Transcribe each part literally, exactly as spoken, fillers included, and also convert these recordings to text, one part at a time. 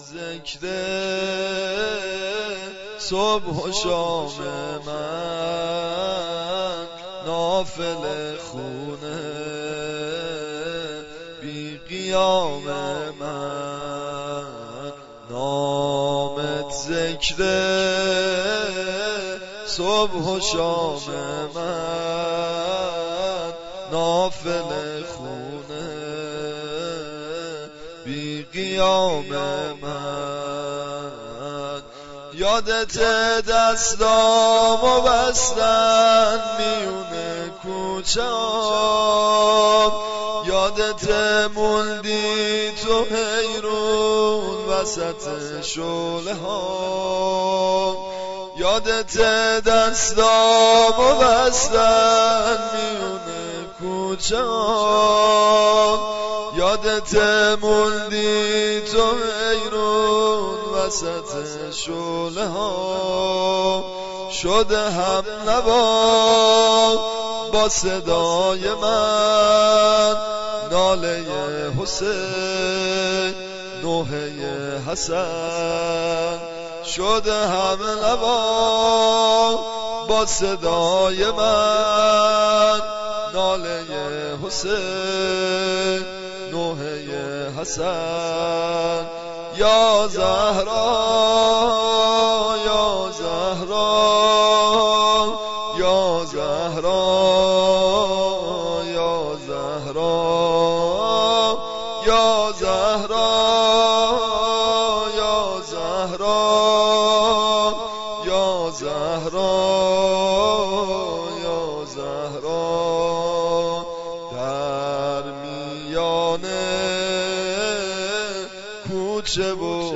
ذکر صبح و شام من، نافل خونه بی قیام من. نامت ذکر صبح و شام من، نافل خونه بی قیام من. یادت دستامو بستن میونه کوچه‌ام، یادت موندی تو حیرون وسط شعله ها، یادت دستامو بستن میونه کوچه‌ام، یادت موندی تو حیرون وسط شعله ها. شده هم نوا با صدای من، ناله حسین نوحه حسن. شده هم نوا با صدای من، ناله حسین نوحه حسن. یا زهرا یا زهرا یا زهرا یا زهرا یا زهرا یا زهرا یا زهرا یا زهرا. در میانه کوچه و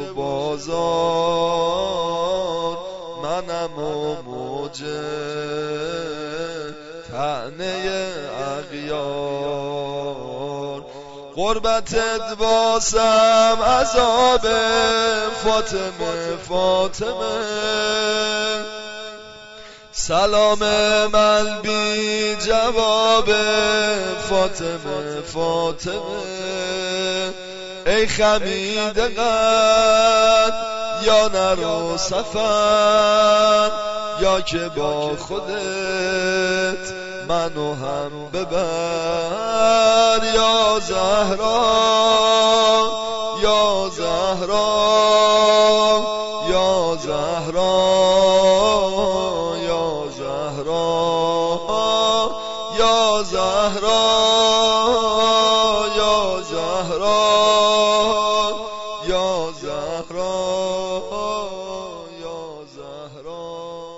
بازار منم و موجه طعنه اغیار. غربتت واسم عذاب فاطمه فاطمه، سلام من بی جواب فاطمه فاطمه. ای خمیده قد یا نرو سفر، یا که با خودت منو هم ببر. یا زهرا یا زهرا یا زهرا یا زهرا یا زهرا یا زهرا یا زهرا یا زهرا.